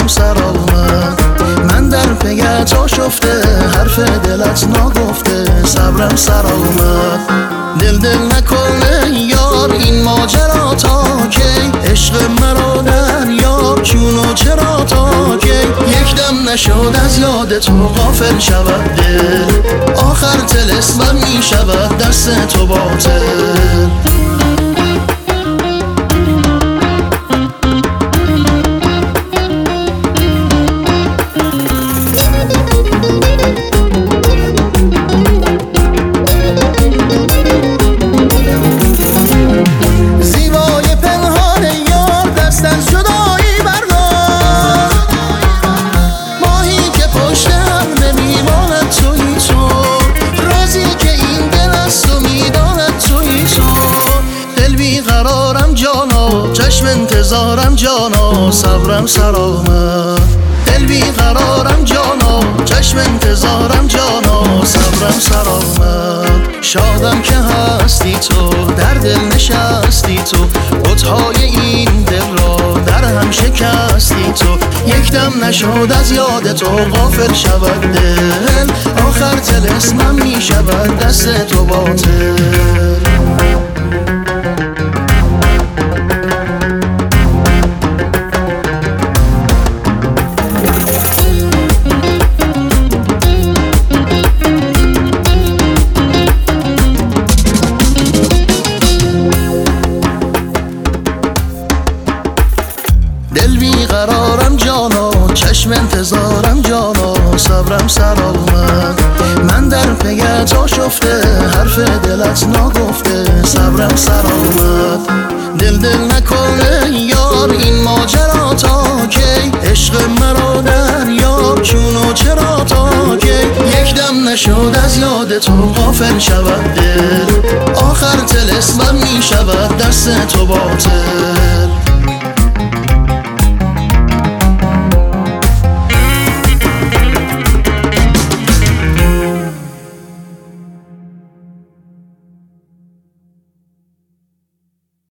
صبرم سر آمد. من در پیت آشفته، حرف دلت ناگفته، صبرم سر آمد. دل نکنه یار این ماجرا تا کی، عشق مرا در یار چونو چرا تا کی. یک دم نشد از یاد تو غافل شود دل، آخر طلسمم می شود دست تو باطل. چشم انتظارم جانا، صبرم سر آمد. دل بیقرارم جانا، چشم انتظارم جانا، صبرم سر آمد. شادم که هستی تو، در دل نشستی تو، بت‌های این دل را در هم شکستی تو. یک دم نشد از یاد تو غافل شود دل، آخر طلسمم می شود دست تو باطل. دل بیقرارم جانا، چشم انتظارم جانا، صبرم سر آمد. من در پیت آشفته، حرف دلت ناگفته، صبرم سر آمد. دل نکنه یار این ماجرا تا کی، عشق مرا در یار چونو چرا تا کی. یک دم نشد از یاد تو غافل شود دل، آخر طلسمم می شود دست تو باطل.